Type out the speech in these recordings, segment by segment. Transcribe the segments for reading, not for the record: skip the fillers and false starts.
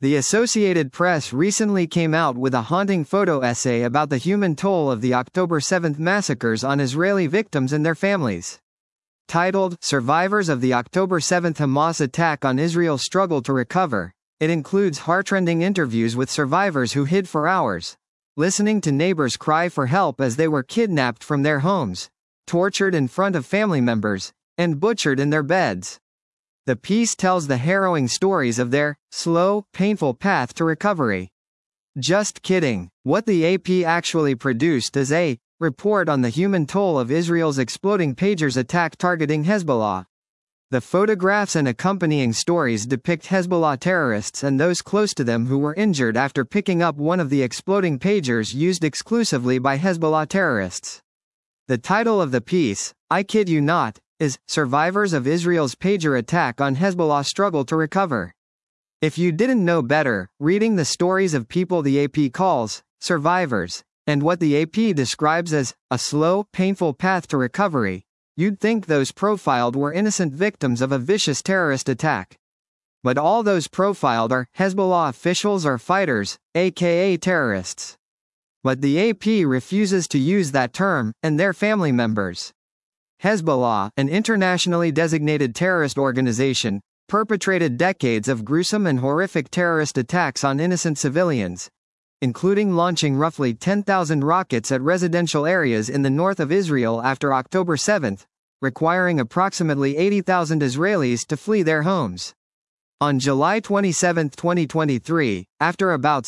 The Associated Press recently came out with a haunting photo essay about the human toll of the October 7th massacres on Israeli victims and their families. Titled, "Survivors of the October 7th Hamas Attack on Israel Struggle to Recover," it includes heartrending interviews with survivors who hid for hours, listening to neighbors cry for help as they were kidnapped from their homes, tortured in front of family members, and butchered in their beds. The piece tells the harrowing stories of their slow, painful path to recovery. Just kidding. What the AP actually produced is a report on the human toll of Israel's exploding pagers attack targeting Hezbollah. The photographs and accompanying stories depict Hezbollah terrorists and those close to them who were injured after picking up one of the exploding pagers used exclusively by Hezbollah terrorists. The title of the piece, I kid you not, is Survivors of Israel's Pager Attack on Hezbollah Struggle to Recover. If you didn't know better, reading the stories of people the AP calls survivors, and what the AP describes as a slow, painful path to recovery, you'd think those profiled were innocent victims of a vicious terrorist attack. But all those profiled are Hezbollah officials or fighters, aka terrorists. But the AP refuses to use that term, and their family members. Hezbollah, an internationally designated terrorist organization, perpetrated decades of gruesome and horrific terrorist attacks on innocent civilians, including launching roughly 10,000 rockets at residential areas in the north of Israel after October 7, requiring approximately 80,000 Israelis to flee their homes. On July 27, 2023, after about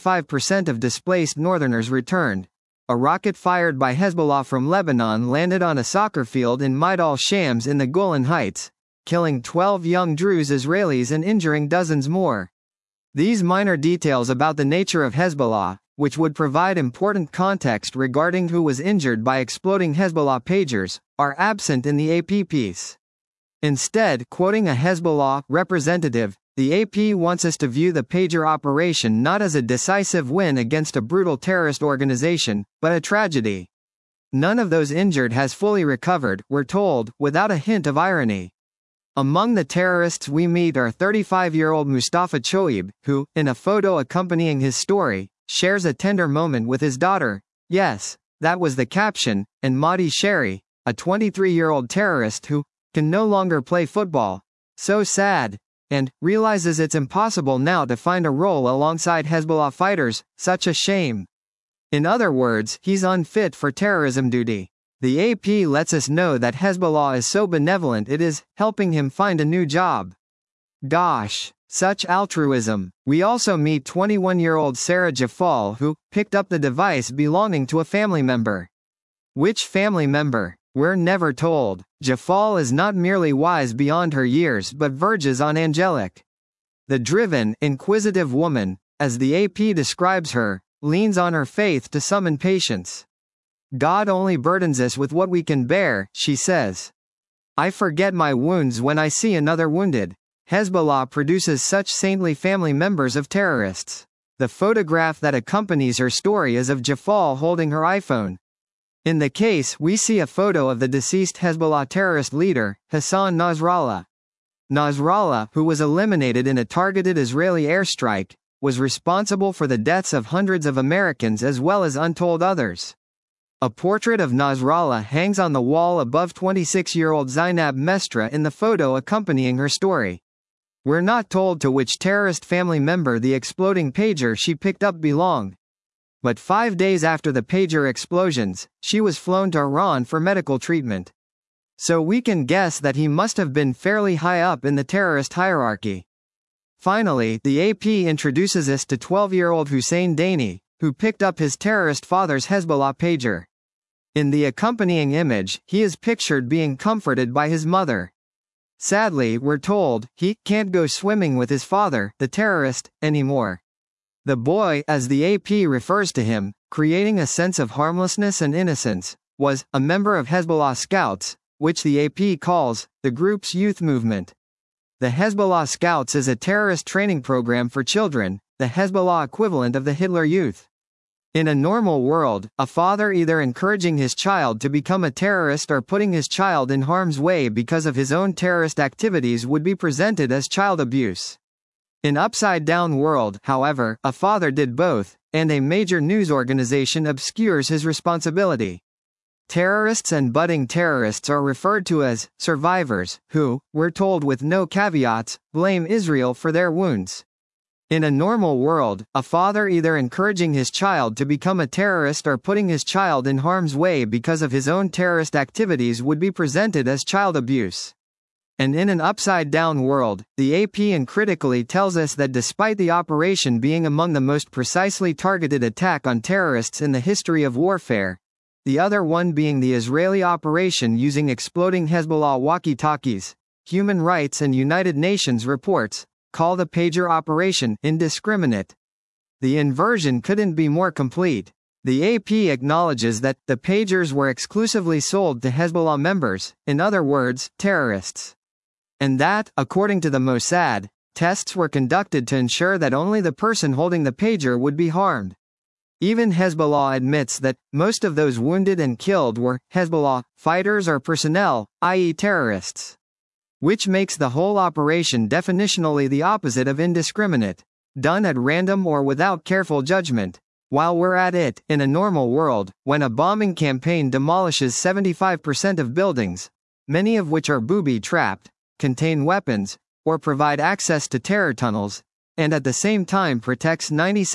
75% of displaced northerners returned, a rocket fired by Hezbollah from Lebanon landed on a soccer field in Maid al-Shams in the Golan Heights, killing 12 young Druze Israelis and injuring dozens more. These minor details about the nature of Hezbollah, which would provide important context regarding who was injured by exploding Hezbollah pagers, are absent in the AP piece. Instead, quoting a Hezbollah representative, the AP wants us to view the pager operation not as a decisive win against a brutal terrorist organization, but a tragedy. None of those injured has fully recovered, we're told, without a hint of irony. Among the terrorists we meet are 35-year-old Mustafa Choib, who, in a photo accompanying his story, shares a tender moment with his daughter. Yes, that was the caption, and Mahdi Sherry, a 23-year-old terrorist who can no longer play football. So sad. And realizes it's impossible now to find a role alongside Hezbollah fighters, such a shame. In other words, he's unfit for terrorism duty. The AP lets us know that Hezbollah is so benevolent it is helping him find a new job. Gosh, such altruism. We also meet 21-year-old Sarah Jafal who picked up the device belonging to a family member. Which family member? We're never told. Jafal is not merely wise beyond her years but verges on angelic. The driven, inquisitive woman, as the AP describes her, leans on her faith to summon patience. God only burdens us with what we can bear, she says. I forget my wounds when I see another wounded. Hezbollah produces such saintly family members of terrorists. The photograph that accompanies her story is of Jafal holding her iPhone. In the case, we see a photo of the deceased Hezbollah terrorist leader, Hassan Nasrallah. Nasrallah, who was eliminated in a targeted Israeli airstrike, was responsible for the deaths of hundreds of Americans as well as untold others. A portrait of Nasrallah hangs on the wall above 26-year-old Zainab Mestra in the photo accompanying her story. We're not told to which terrorist family member the exploding pager she picked up belonged. But 5 days after the pager explosions, she was flown to Iran for medical treatment. So we can guess that he must have been fairly high up in the terrorist hierarchy. Finally, the AP introduces us to 12-year-old Hussein Daini, who picked up his terrorist father's Hezbollah pager. In the accompanying image, he is pictured being comforted by his mother. Sadly, we're told, he can't go swimming with his father, the terrorist, anymore. The boy, as the AP refers to him, creating a sense of harmlessness and innocence, was a member of Hezbollah Scouts, which the AP calls the group's youth movement. The Hezbollah Scouts is a terrorist training program for children, the Hezbollah equivalent of the Hitler Youth. In a normal world, a father either encouraging his child to become a terrorist or putting his child in harm's way because of his own terrorist activities would be presented as child abuse. In Upside Down World, however, a father did both, and a major news organization obscures his responsibility. Terrorists and budding terrorists are referred to as survivors, who, we're told with no caveats, blame Israel for their wounds. In a normal world, a father either encouraging his child to become a terrorist or putting his child in harm's way because of his own terrorist activities would be presented as child abuse. And in an upside-down world, the AP uncritically tells us that despite the operation being among the most precisely targeted attack on terrorists in the history of warfare, the other one being the Israeli operation using exploding Hezbollah walkie-talkies, Human Rights and United Nations reports call the pager operation indiscriminate. The inversion couldn't be more complete. The AP acknowledges that the pagers were exclusively sold to Hezbollah members, in other words, terrorists. And that, according to the Mossad, tests were conducted to ensure that only the person holding the pager would be harmed. Even Hezbollah admits that most of those wounded and killed were Hezbollah fighters or personnel, i.e. terrorists. Which makes the whole operation definitionally the opposite of indiscriminate, done at random or without careful judgment. While we're at it, in a normal world, when a bombing campaign demolishes 75% of buildings, many of which are booby-trapped, contain weapons, or provide access to terror tunnels, and at the same time protects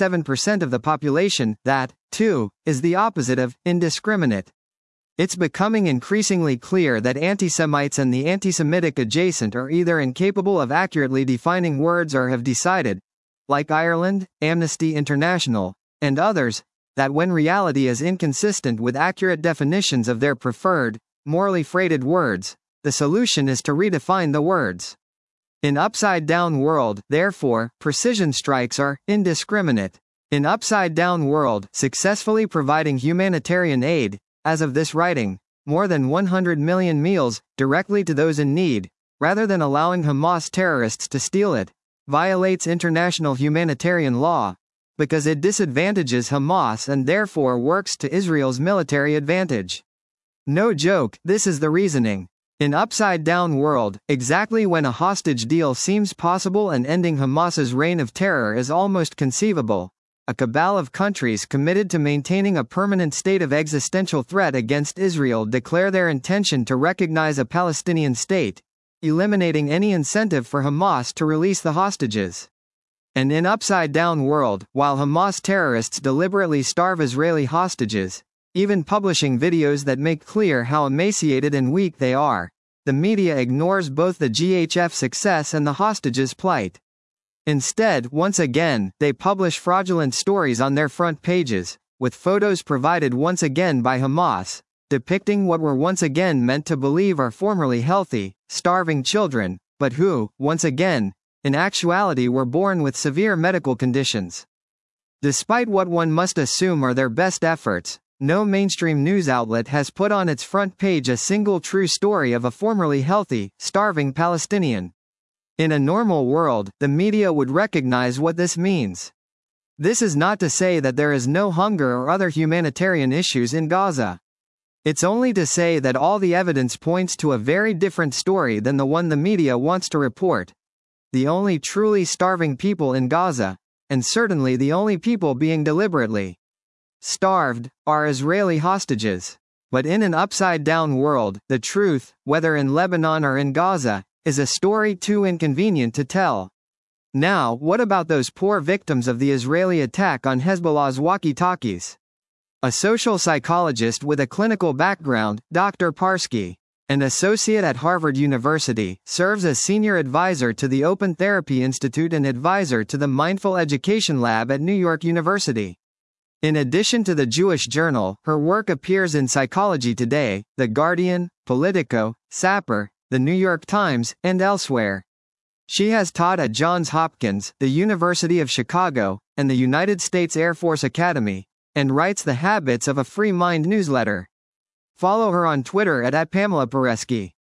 97% of the population, that, too, is the opposite of indiscriminate. It's becoming increasingly clear that anti-Semites and the anti-Semitic adjacent are either incapable of accurately defining words or have decided, like Ireland, Amnesty International, and others, that when reality is inconsistent with accurate definitions of their preferred, morally freighted words, the solution is to redefine the words. In Upside Down World, therefore, precision strikes are indiscriminate. In Upside Down World, successfully providing humanitarian aid, as of this writing, more than 100 million meals, directly to those in need, rather than allowing Hamas terrorists to steal it, violates international humanitarian law, because it disadvantages Hamas and therefore works to Israel's military advantage. No joke, this is the reasoning. In Upside Down World, exactly when a hostage deal seems possible and ending Hamas's reign of terror is almost conceivable, a cabal of countries committed to maintaining a permanent state of existential threat against Israel declare their intention to recognize a Palestinian state, eliminating any incentive for Hamas to release the hostages. And in Upside Down World, while Hamas terrorists deliberately starve Israeli hostages, even publishing videos that make clear how emaciated and weak they are, the media ignores both the GHF success and the hostages' plight. Instead, once again, they publish fraudulent stories on their front pages, with photos provided once again by Hamas, depicting what we're once again meant to believe are formerly healthy, starving children, but who, once again, in actuality were born with severe medical conditions. Despite what one must assume are their best efforts, no mainstream news outlet has put on its front page a single true story of a formerly healthy, starving Palestinian. In a normal world, the media would recognize what this means. This is not to say that there is no hunger or other humanitarian issues in Gaza. It's only to say that all the evidence points to a very different story than the one the media wants to report. The only truly starving people in Gaza, and certainly the only people being deliberately starved, are Israeli hostages. But in an upside-down world, the truth, whether in Lebanon or in Gaza, is a story too inconvenient to tell. Now, what about those poor victims of the Israeli attack on Hezbollah's walkie-talkies? A social psychologist with a clinical background, Dr. Parsky, an associate at Harvard University, serves as senior advisor to the Open Therapy Institute and advisor to the Mindful Education Lab at New York University. In addition to the Jewish Journal, her work appears in Psychology Today, The Guardian, Politico, Sapper, The New York Times, and elsewhere. She has taught at Johns Hopkins, the University of Chicago, and the United States Air Force Academy, and writes The Habits of a Free Mind newsletter. Follow her on Twitter at @PamelaParesky.